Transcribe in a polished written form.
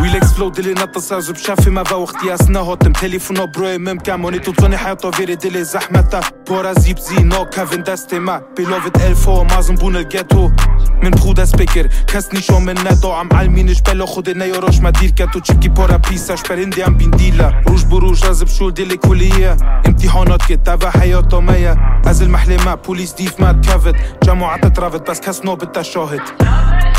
ويلكس فلو دلي نتصاز بشافي ما وقتي أسنا هاتم تليفون بروي ممكن موني توتوني حياتا فيري دلي زحمتا بورا زيب زي نو كافين دستي ما بيلوفت الفو مازم بون الجاتو من بخود سبيكر كسني شو من ندو عم علمينش بلا خود نيوروش ما دير كاتو تشكي بورا بيساش برندي عم بنديلا روش بروش رازب شول دلي كلية امتحانات كتابة حياتا ميا از المحلمة بوليس ديف ما تكافت جماعة ترافت بس كس نوبت شاهد